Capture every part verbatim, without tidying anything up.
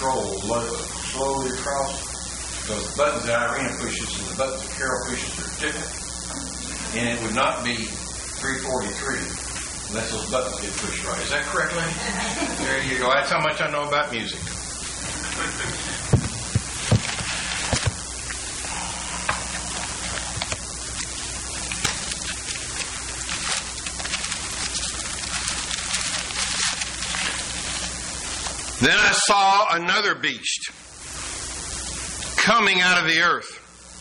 scroll slowly across. Because the buttons that Irina pushes and the buttons that Carol pushes are different. And it would not be three forty-three unless those buttons get pushed right. Is that correct, lady? There you go. That's how much I know about music. Then I saw another beast coming out of the earth.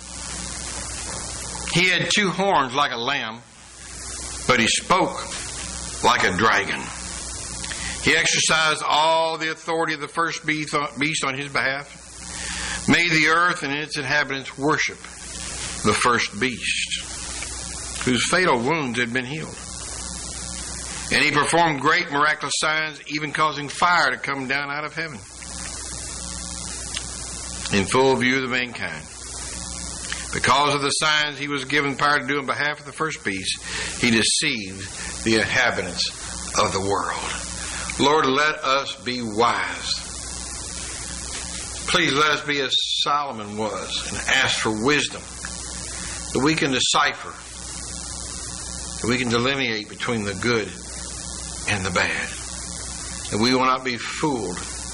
He had two horns like a lamb, but he spoke like a dragon. He exercised all the authority of the first beast on his behalf, made the earth and its inhabitants worship the first beast, whose fatal wounds had been healed. And he performed great miraculous signs, even causing fire to come down out of heaven in full view of the mankind. Because of the signs he was given power to do on behalf of the first beast, he deceived the inhabitants of the world. Lord, let us be wise. Please let us be as Solomon was and ask for wisdom, that we can decipher, that we can delineate between the good and the bad. And we will not be fooled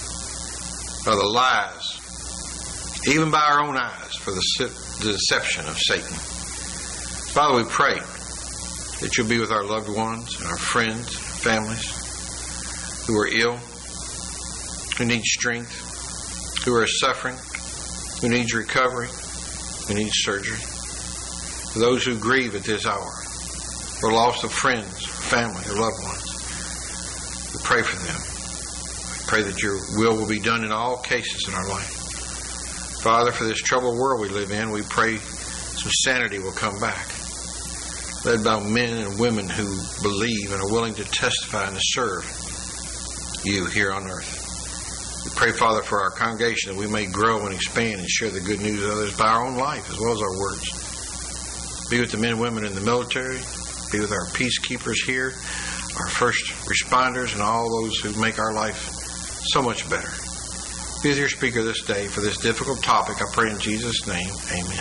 by the lies, even by our own eyes, for the, the deception of Satan. Father, we pray that you'll be with our loved ones and our friends, families who are ill, who need strength, who are suffering, who need recovery, who need surgery. For those who grieve at this hour, for loss of friends, family, or loved ones, we pray for them. We pray that your will will be done in all cases in our life. Father, for this troubled world we live in, we pray some sanity will come back, led by men and women who believe and are willing to testify and to serve you here on earth. We pray, Father, for our congregation that we may grow and expand and share the good news of others by our own life as well as our words. Be with the men and women in the military. Be with our peacekeepers here, our first responders, and all those who make our life so much better. Be with your speaker this day for this difficult topic. I pray in Jesus' name, amen.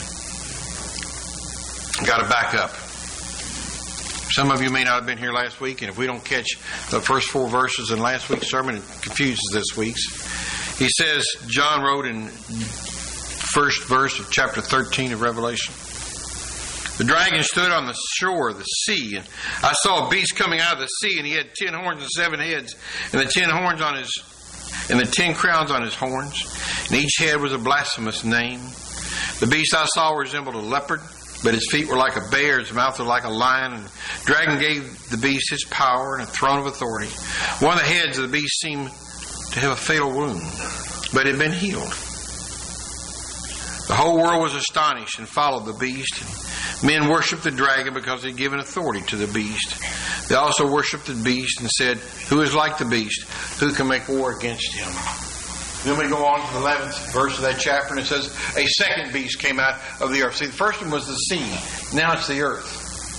I've got to back up. Some of you may not have been here last week, and if we don't catch the first four verses in last week's sermon, it confuses this week's. He says, John wrote in first verse of chapter thirteen of Revelation, the dragon stood on the shore of the sea, and I saw a beast coming out of the sea, and he had ten horns and seven heads, and the ten horns on his, and the ten crowns on his horns, and each head was a blasphemous name. The beast I saw resembled a leopard, but his feet were like a bear, his mouth was like a lion, and the dragon gave the beast his power and a throne of authority. One of the heads of the beast seemed to have a fatal wound, but had been healed. The whole world was astonished and followed the beast. Men worshipped the dragon because he had given authority to the beast. They also worshipped the beast and said, who is like the beast? Who can make war against him? Then we go on to the eleventh verse of that chapter, and it says, a second beast came out of the earth. See, the first one was the sea. Now it's the earth.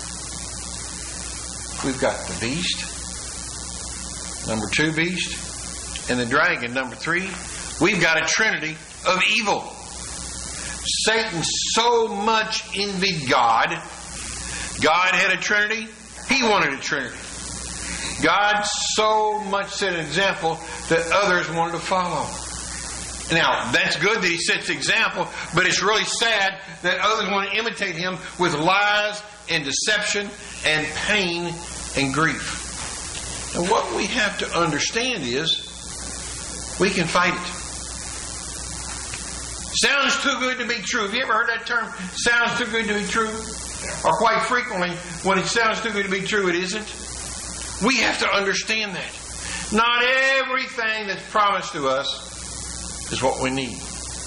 We've got the beast, number two beast, and the dragon, number three. We've got a trinity of evil. Satan so much envied God. God had a trinity. He wanted a trinity. God so much set an example that others wanted to follow. Now, that's good that he sets the example, but it's really sad that others want to imitate him with lies and deception and pain and grief. And what we have to understand is we can fight it. Sounds too good to be true. Have you ever heard that term? Sounds too good to be true? Or quite frequently, when it sounds too good to be true, it isn't. We have to understand that. Not everything that's promised to us is what we need.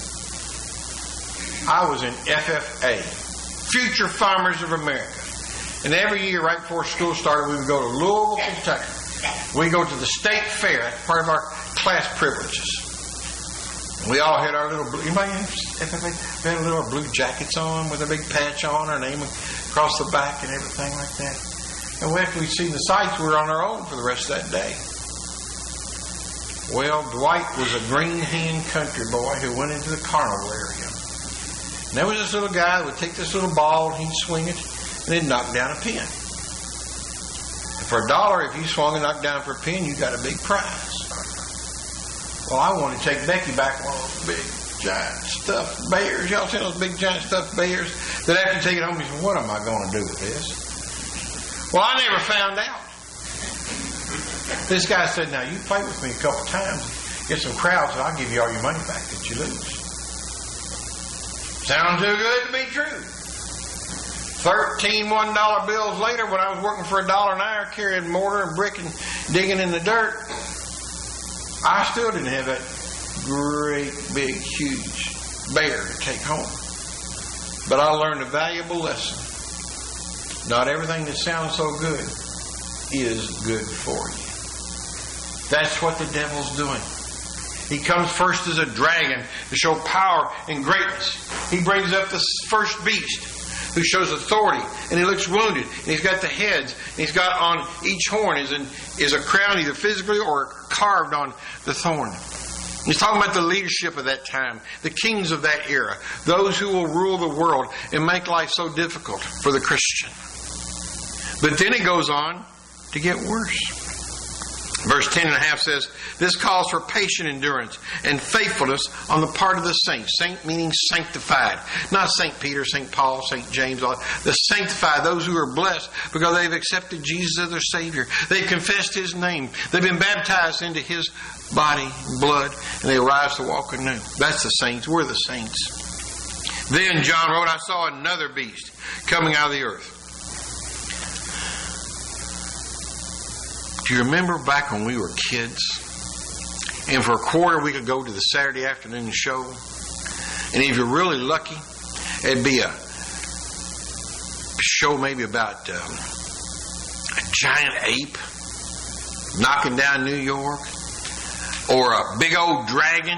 I was in F F A, Future Farmers of America. And every year, right before school started, we would go to Louisville, Kentucky. We'd go to the state fair. That's part of our class privileges. We all had our little blue, anybody have F F A? We had little blue jackets on with a big patch on, our name across the back and everything like that. And after we'd seen the sights, we were on our own for the rest of that day. Well, Dwight was a green hand country boy who went into the carnival area. And there was this little guy that would take this little ball and he'd swing it and then knock down a pin. And for a dollar, if you swung and knocked down for a pin, you got a big prize. Well, I want to take Becky back one of those big, giant stuffed bears. Y'all seen those big, giant stuffed bears? That after you take it home, you say, what am I going to do with this? Well, I never found out. This guy said, now, you play with me a couple times, get some crowds, and I'll give you all your money back that you lose. Sounds too good to be true. Thirteen one-dollar bills later, when I was working for a dollar an hour, carrying mortar and brick and digging in the dirt, I still didn't have that great, big, huge bear to take home. But I learned a valuable lesson. Not everything that sounds so good is good for you. That's what the devil's doing. He comes first as a dragon to show power and greatness. He brings up the first beast who shows authority, and he looks wounded, and he's got the heads, and he's got on each horn is, an, is a crown either physically or carved on the thorn. He's talking about the leadership of that time, the kings of that era, those who will rule the world and make life so difficult for the Christian. But then it goes on to get worse. Verse ten and a half says, this calls for patient endurance and faithfulness on the part of the saints. Saint meaning sanctified. Not Saint Peter, Saint Paul, Saint James. The sanctified, those who are blessed because they've accepted Jesus as their Savior. They've confessed His name. They've been baptized into His body and blood, and they arise to walk anew. That's the saints. We're the saints. Then John wrote, I saw another beast coming out of the earth. Do you remember back when we were kids? And for a quarter we could go to the Saturday afternoon show. And if you're really lucky, it'd be a show maybe about um, a giant ape knocking down New York. Or a big old dragon.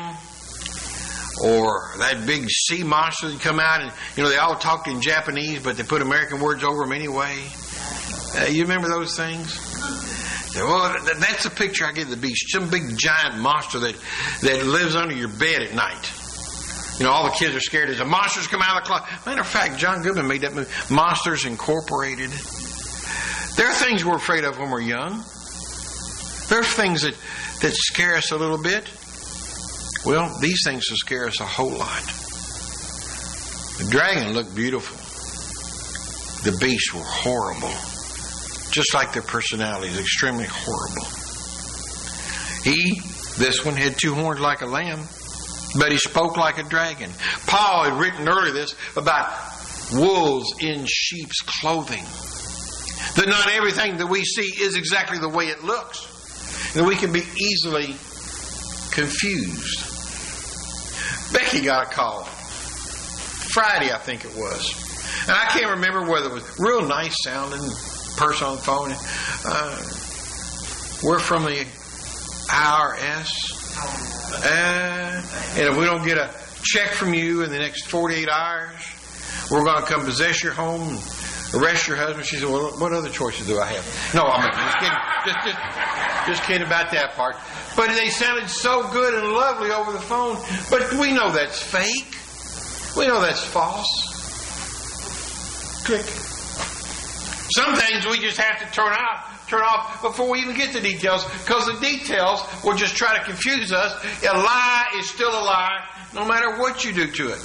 Or that big sea monster that come out and, you know, they all talked in Japanese, but they put American words over them anyway. Uh, you remember those things? Well, that's a picture I give the beast. Some big giant monster that, that lives under your bed at night. You know, all the kids are scared. There's a monster's come out of the closet. Matter of fact, John Goodman made that movie, Monsters Incorporated. There are things we're afraid of when we're young. There are things that, that scare us a little bit. Well, these things will scare us a whole lot. The dragon looked beautiful. The beasts were horrible. Just like their personalities, extremely horrible. He, this one, had two horns like a lamb, but he spoke like a dragon. Paul had written earlier this about wolves in sheep's clothing. That not everything that we see is exactly the way it looks. And we can be easily confused. Becky got a call. Friday, I think it was. And I can't remember whether it was real nice sounding person on the phone. Uh, we're from the I R S. Uh, and if we don't get a check from you in the next forty-eight hours, we're going to come possess your home and arrest your husband. She said, well, what other choices do I have? No, I'm just kidding. Just, just, just kidding about that part. But they sounded so good and lovely over the phone. But we know that's fake. We know that's false. Click. Some things we just have to turn off, turn off before we even get the details, because the details will just try to confuse us. A lie is still a lie, no matter what you do to it.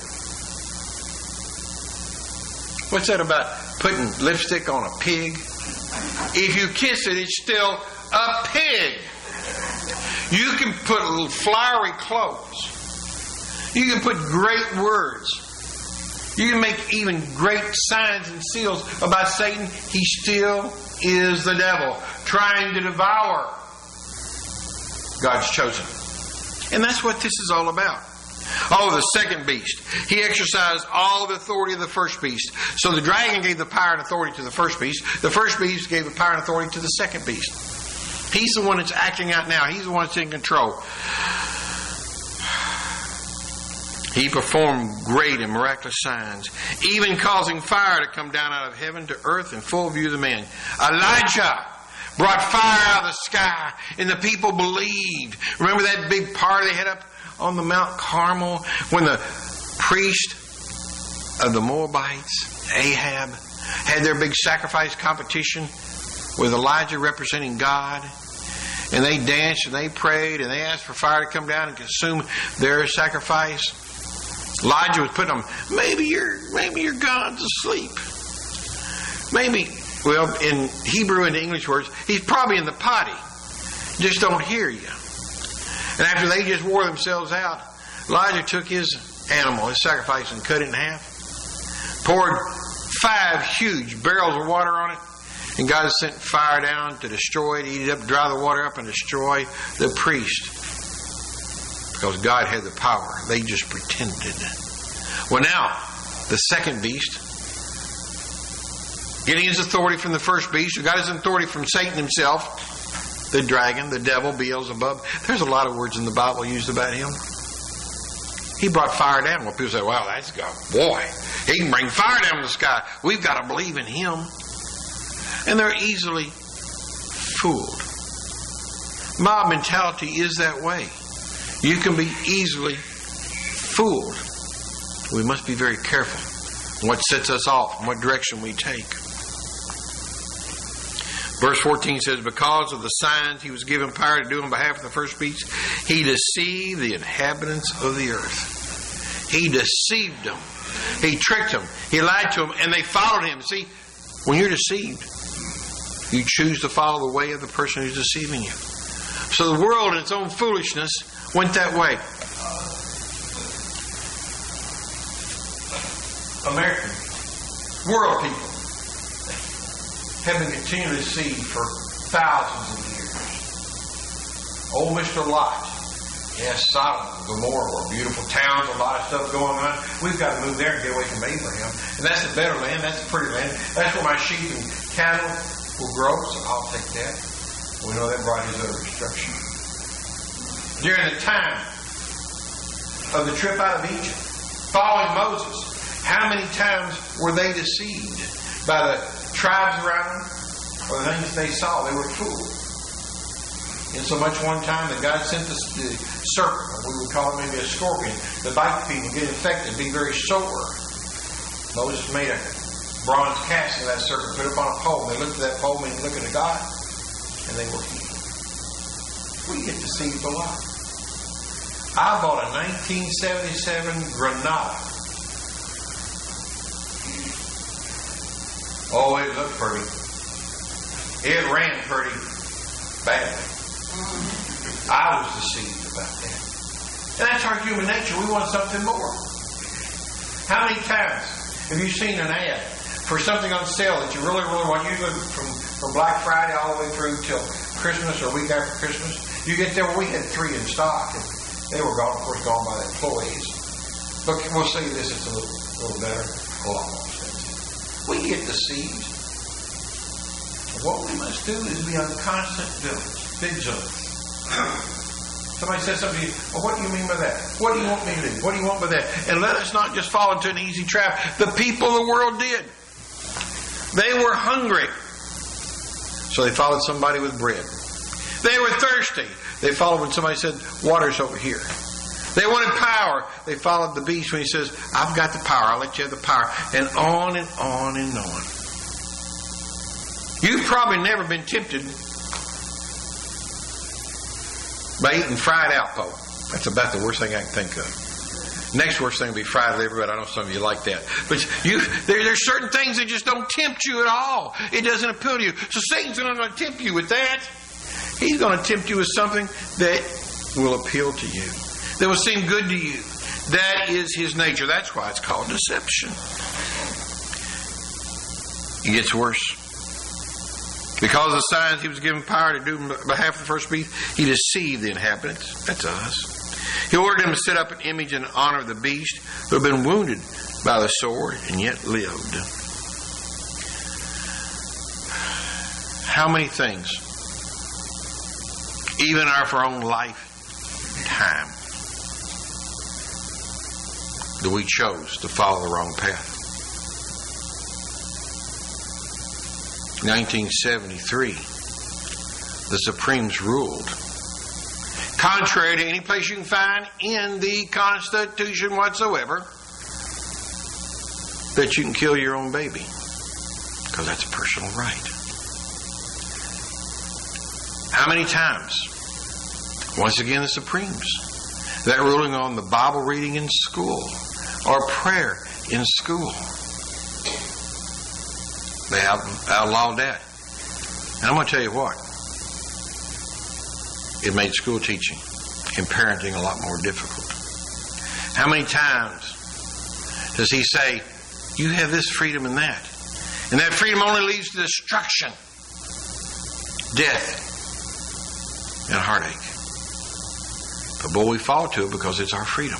What's that about putting lipstick on a pig? If you kiss it, it's still a pig. You can put little flowery clothes. You can put great words. You can make even great signs and seals about Satan. He still is the devil, trying to devour God's chosen. And that's what this is all about. Oh, the second beast. He exercised all the authority of the first beast. So the dragon gave the power and authority to the first beast. The first beast gave the power and authority to the second beast. He's the one that's acting out now. He's the one that's in control. He performed great and miraculous signs, even causing fire to come down out of heaven to earth in full view of the man. Elijah brought fire out of the sky, and the people believed. Remember that big party they had up on the Mount Carmel when the priest of the Moabites, Ahab, had their big sacrifice competition with Elijah representing God. And they danced and they prayed and they asked for fire to come down and consume their sacrifice. Elijah was putting them, maybe your maybe your God's asleep. Maybe, well, in Hebrew and English words, he's probably in the potty. Just don't hear you. And after they just wore themselves out, Elijah took his animal, his sacrifice, and cut it in half. Poured five huge barrels of water on it. And God sent fire down to destroy it, eat it up, dry the water up, and destroy the priest. Because God had the power. They just pretended. Well, now, the second beast, getting his authority from the first beast, who got his authority from Satan himself, the dragon, the devil, Beelzebub. There's a lot of words in the Bible used about him. He brought fire down. Well, people say, wow, that's God. Boy, he can bring fire down from the sky. We've got to believe in him. And they're easily fooled. Mob mentality is that way. You can be easily fooled. We must be very careful what sets us off and what direction we take. Verse fourteen says, because of the signs he was given power to do on behalf of the first beast, he deceived the inhabitants of the earth. He deceived them. He tricked them. He lied to them, and they followed him. See, when you're deceived, you choose to follow the way of the person who's deceiving you. So the world in its own foolishness went that way. American world people have been continually deceived for thousands of years. Old Mister Lot. Yes, Sodom, Gomorrah were beautiful towns, a lot of stuff going on. We've got to move there and get away from Abraham. And that's the better land, that's the pretty land. That's where my sheep and cattle will grow, so I'll take that. We know that brought his utter destruction. During the time of the trip out of Egypt, following Moses, how many times were they deceived by the tribes around them or the things they saw? They were fooled. And so much one time that God sent the, the serpent, or we would call it maybe a scorpion, to bite people, get infected, be very sore. Moses made a bronze cast of that serpent, put it up on a pole. They looked at that pole, and looked at God, and they were healed. We get deceived a lot. I bought a nineteen seventy-seven Granada. Oh, it looked pretty. It ran pretty badly. I was deceived about that. And that's our human nature. We want something more. How many times have you seen an ad for something on sale that you really, really want? Usually from, from Black Friday all the way through till Christmas or a week after Christmas. You get there, well, we had three in stock, and they were gone, of course, gone by the employees. But we'll see this, it's a little, little better, a lot more expensive. We get deceived. What we must do is be on constant vigilance. Somebody says something to you, well, what do you mean by that? What do you want me to do? What do you want by that? And let us not just fall into an easy trap. The people of the world did. They were hungry, so they followed somebody with bread. They were thirsty. They followed when somebody said, water's over here. They wanted power. They followed the beast when he says, I've got the power. I'll let you have the power. And on and on and on. You've probably never been tempted by eating fried Alpo. That's about the worst thing I can think of. Next worst thing would be fried liver, but I know some of you like that. But you, there, there's certain things that just don't tempt you at all. It doesn't appeal to you. So Satan's not going to tempt you with that. He's going to tempt you with something that will appeal to you, that will seem good to you. That is his nature. That's why it's called deception. It gets worse. Because of the signs he was given power to do on behalf of the first beast, he deceived the inhabitants. That's us. He ordered them to set up an image in honor of the beast who had been wounded by the sword and yet lived. How many things, even our for our own lifetime, that we chose to follow the wrong path? nineteen seventy-three, the Supremes ruled. Contrary to any place you can find in the Constitution whatsoever, that you can kill your own baby. Because that's a personal right. How many times? Once again, the Supremes. That ruling on the Bible reading in school or prayer in school. They have outlawed that. And I'm going to tell you what. It made school teaching and parenting a lot more difficult. How many times does he say, you have this freedom and that? And that freedom only leads to destruction, death, and heartache. But boy, we fall to it because it's our freedom.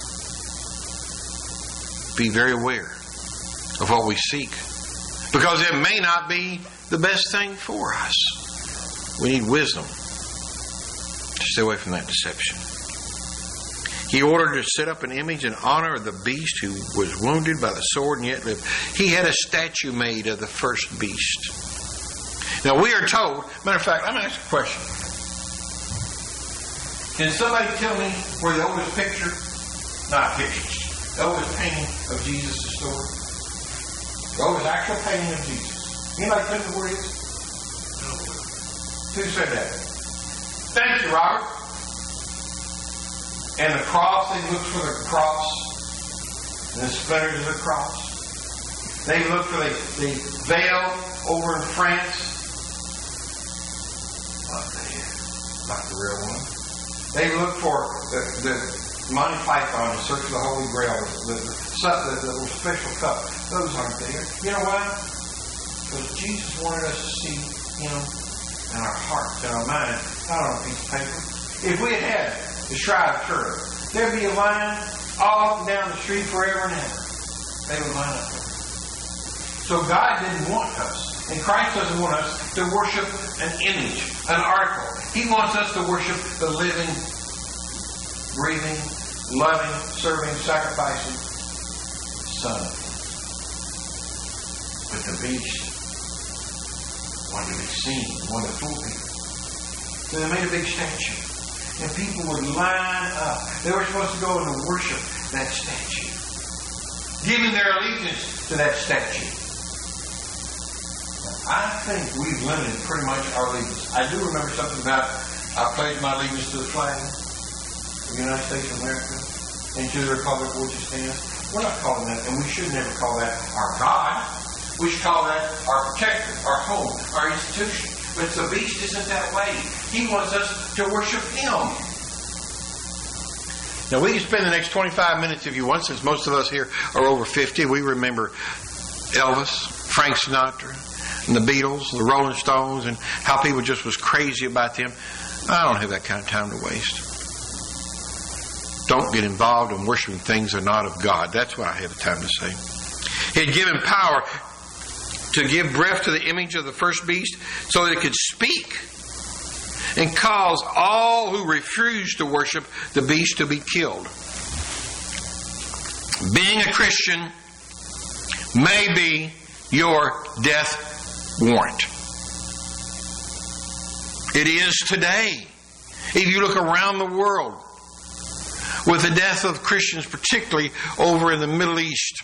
Be very aware of what we seek, because it may not be the best thing for us. We need wisdom to stay away from that deception. He ordered to set up an image in honor of the beast who was wounded by the sword and yet lived. He had a statue made of the first beast. Now we are told, matter of fact, I'm going to ask a question. Can somebody tell me where the oldest picture, not pictures, the oldest painting of Jesus is stored? The oldest actual painting of Jesus. Anybody tell me where it is? Who said that? Thank you, Robert. And the cross, they looked for the cross. And the splinters of the cross. They looked for the, the veil over in France. Not there. Not the real one. They looked for the, the Monty Python in search of the Holy Grail. The, the, the, the little special cup. Those aren't there. You know why? Because Jesus wanted us to see Him in our hearts, in our minds, not on a piece of paper. If we had had the Shroud of Turin, there'd be a line all up and down the street forever and ever. They would line up there. So God didn't want us, and Christ doesn't want us to worship an image, an article. He wants us to worship the living, breathing, loving, serving, sacrificing Son of Him. But the beast wanted to be seen, wanted to fool people. So they made a big statue. And people would line up. They were supposed to go and worship that statue, giving their allegiance to that statue. Now, I think we've limited pretty much our allegiance. I do remember something about, I pledge my allegiance to the flag of the United States of America and to the republic for which it stands. We're not calling that, and we should never call that our God. We should call that our protector, our home, our institution. But the beast isn't that way. He wants us to worship Him. Now we can spend the next twenty-five minutes if you want, since most of us here are over fifty. We remember Elvis, Frank Sinatra, and the Beatles, the Rolling Stones, and how people just was crazy about them. I don't have that kind of time to waste. Don't get involved in worshiping things that are not of God. That's what I have the time to say. He had given power to give breath to the image of the first beast so that it could speak and cause all who refuse to worship the beast to be killed. Being a Christian may be your death warrant. It is today. If you look around the world, with the death of Christians, particularly over in the Middle East,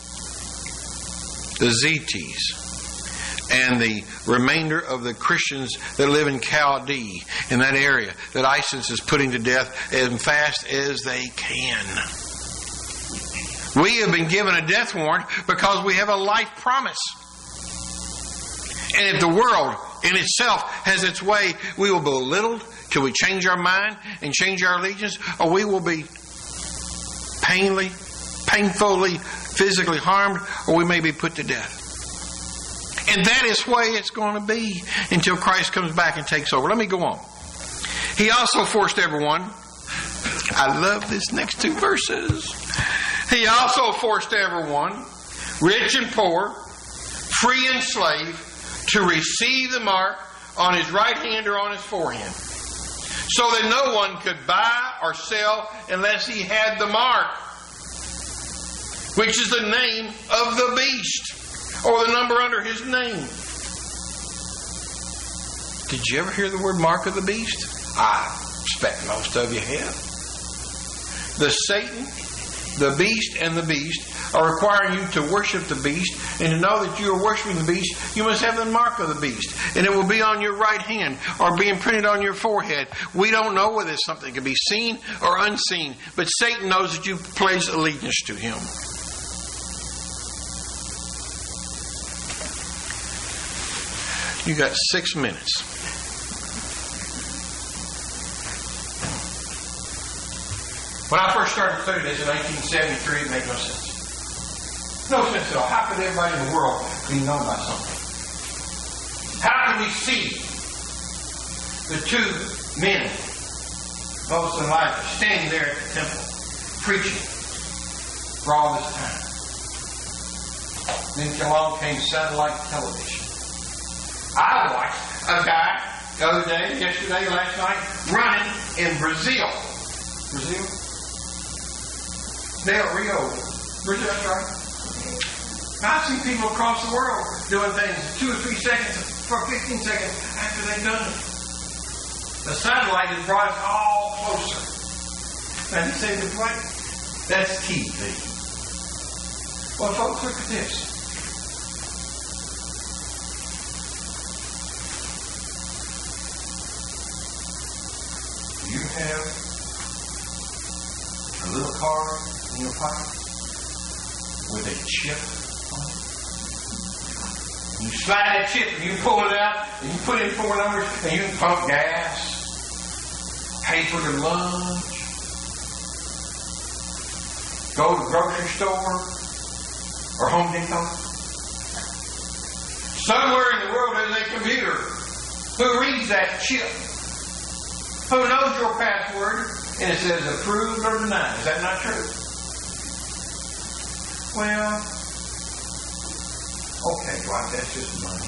the Zetis, and the remainder of the Christians that live in Chaldee, in that area, that ISIS is putting to death as fast as they can. We have been given a death warrant because we have a life promise. And if the world in itself has its way, we will be belittled till we change our mind and change our allegiance, or we will be painfully, painfully, physically harmed, or we may be put to death. And that is the way it's going to be until Christ comes back and takes over. Let me go on. He also forced everyone. I love this next two verses. He also forced everyone, rich and poor, free and slave, to receive the mark on his right hand or on his forehead, so that no one could buy or sell unless he had the mark, which is the name of the beast, or the number under his name. Did you ever hear the word mark of the beast? I expect most of you have. The Satan, the beast, and the beast are requiring you to worship the beast, and to know that you are worshiping the beast, you must have the mark of the beast, and it will be on your right hand or being printed on your forehead. We don't know whether it's something that can be seen or unseen, but Satan knows that you pledge allegiance to him. You got six minutes. When I first started studying this in nineteen seventy-three, it made no sense. No sense at all. How could everybody in the world be known by something? How can we see the two men, Moses and Elijah, standing there at the temple, preaching for all this time? Then along came satellite television. I watched a guy the other day, yesterday, last night, running in Brazil. Brazil? Del Rio. Brazil, that's right. Now, I've seen people across the world doing things two or three seconds for fifteen seconds after they've done it. The satellite has brought us all closer. And you say, what? That's T V. Well, folks, look at this. You have a little card in your pocket with a chip on it. You slide that chip and you pull it out and you put in four numbers and you can pump gas, pay for your lunch, go to the grocery store or Home Depot. Somewhere in the world there's a computer who reads that chip, who knows your password, and it says approved or denied. Is that not true? Well, okay, Dwight, that's just money.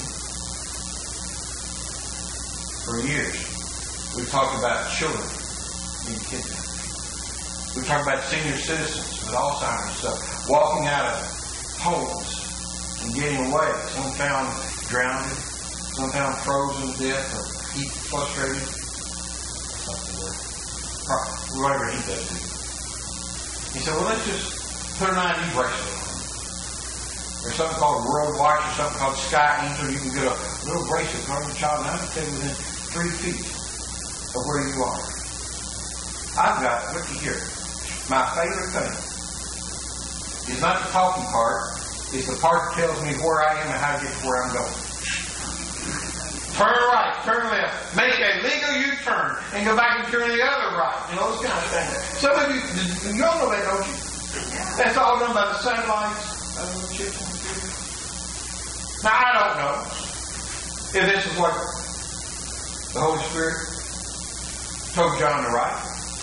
For years, we've talked about children being kidnapped. We've talked about senior citizens with Alzheimer's stuff, walking out of homes and getting away. Some found drowned, some found frozen to death or heat frustrated. Whatever he does to you. He said, well, let's just put an I D bracelet on. There's something called World Watch or something called Sky Angel. You can get a little bracelet on your child and I can tell you within three feet of where you are. I've got, looky here, my favorite thing is not the talking part, it's the part that tells me where I am and how to get to where I'm going. Turn right, turn left, make a legal U-turn, and go back and turn the other right. You know, those kind of things. Some of you, you all know that, don't you? That's all done by the satellites. Now, I don't know if this is what the Holy Spirit told John to write.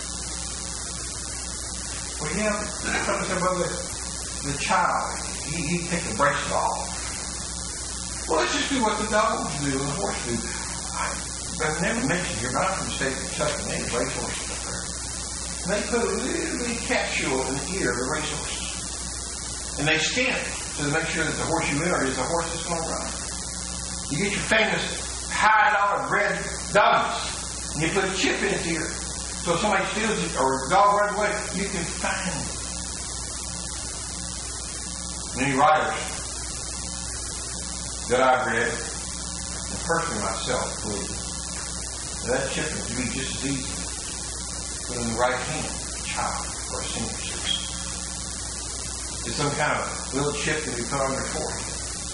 Well, yeah, somebody said, well, the, the child, he, he take the bracelet off. Well, let's just do what the dogs do and the horse do. I, I've never mentioned here, but I'm from the state of Kentucky, and they have racehorses up there. And they put a little bitty capsule in the ear of the racehorse. And they scan it to make sure that the horse you enter is the horse that's going to run. You get your famous high dollar bred dogs, and you put a chip in its ear. So if somebody steals it or a dog runs away, you can find it. Many riders that I've read, and personally myself believe, that, that chip is to be just as easy put in the right hand of a child or a senior citizen. It's some kind of little chip that we put on their forehead.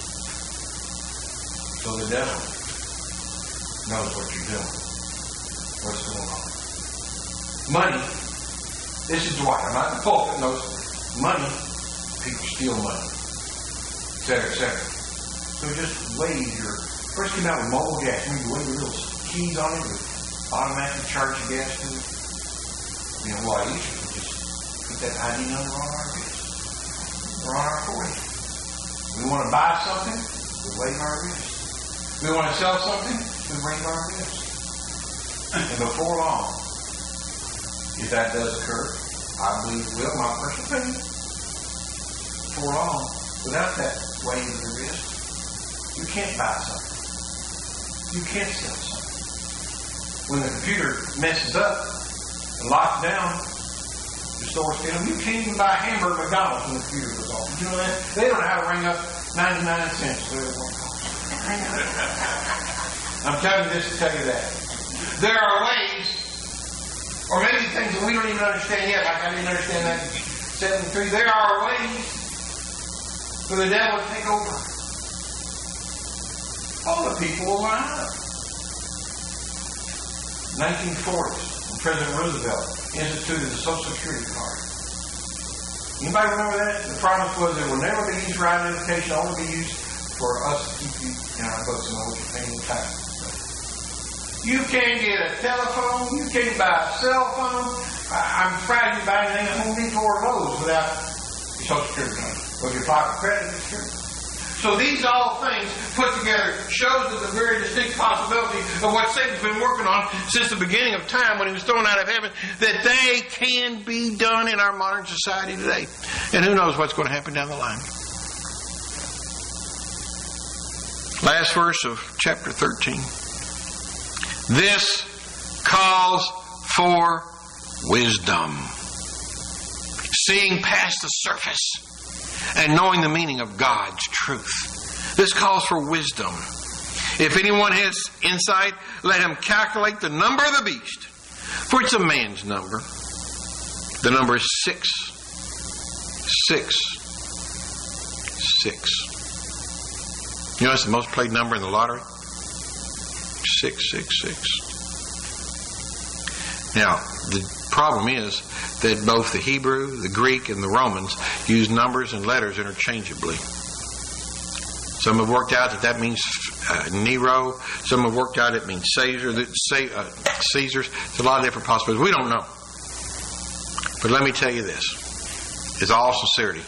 So the devil knows what you're doing, what's going on. Money, this is Dwight. I'm not the pulpit, knows money, people steal money, et cetera, et cetera. So just wave your, first came out with mobile gas. You wave your little keys on it with automatically charge the gas to it. You know, why easier to just put that I D number on our wrist or on our forehead. We want to buy something, we wave our wrist. We want to sell something, we wave our wrist. And before long, if that does occur, I believe it will, my personal opinion. Before long, without that wave of the wrist, you can't buy something. You can't sell something. when the computer messes up and locks down, the store's still. You can't even buy a hamburger at McDonald's when the computer goes off. You know that? They don't know how to ring up ninety-nine cents. I'm telling you this to tell you that. There are ways, or maybe things that we don't even understand yet, like I didn't understand that in seventy-three. There are ways for the devil to take over. All the people will line up. nineteen forties, when President Roosevelt instituted the Social Security card. Anybody remember that? The promise was it will never be used for identification, only be used for us to keep you in our books and know what you're paying tax. You can't get a telephone. You can't buy a cell phone. I, I'm surprised you buy anything at Home Depot or Lowe's without your Social Security number or your private credit history. So these all things put together shows us a very distinct possibility of what Satan's been working on since the beginning of time when he was thrown out of heaven, that they can be done in our modern society today. And who knows what's going to happen down the line. Last verse of chapter thirteen. This calls for wisdom. Seeing past the surface and knowing the meaning of God's truth. This calls for wisdom. If anyone has insight, let him calculate the number of the beast, for it's a man's number. The number is six. Six. Six. You know, it's the most played number in the lottery. Six, six, six. Now, the problem is that both the Hebrew, the Greek, and the Romans use numbers and letters interchangeably. Some have worked out that that means uh, Nero. Some have worked out it means Caesar. That uh, Caesar's. It's a lot of different possibilities. We don't know. But let me tell you this. In all sincerity,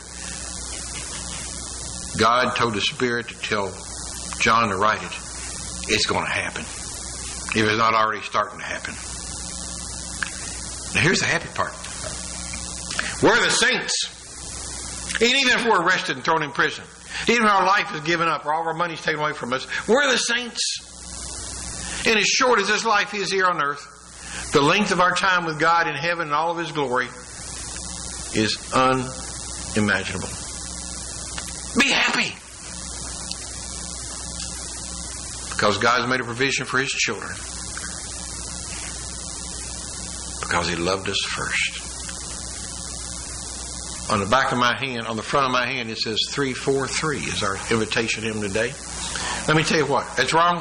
God told the Spirit to tell John to write it. It's going to happen. If it's not already starting to happen. Now here's the happy part. We're the saints. And even if we're arrested and thrown in prison, even if our life is given up or all of our money is taken away from us, we're the saints. And as short as this life is here on earth, the length of our time with God in heaven and all of His glory is unimaginable. Be happy. Because God's made a provision for His children. Because He loved us first. On the back of my hand, on the front of my hand, it says three four three is our invitation to Him today. Let me tell you what, that's wrong.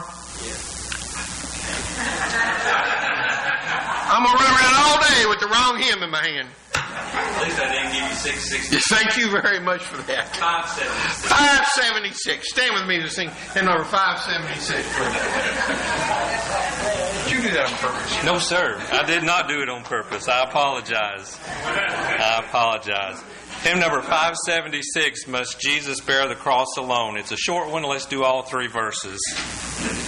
I'm going to run around all day with the wrong hymn in my hand. At least I didn't give you six sixty-six. Thank you very much for that. five seventy-six. five seventy-six. Stand with me to sing hymn number five seventy-six. Did you do that on purpose? No, sir. I did not do it on purpose. I apologize. I apologize. Hymn number five seventy-six, Must Jesus Bear the Cross Alone. It's a short one. Let's do all three verses.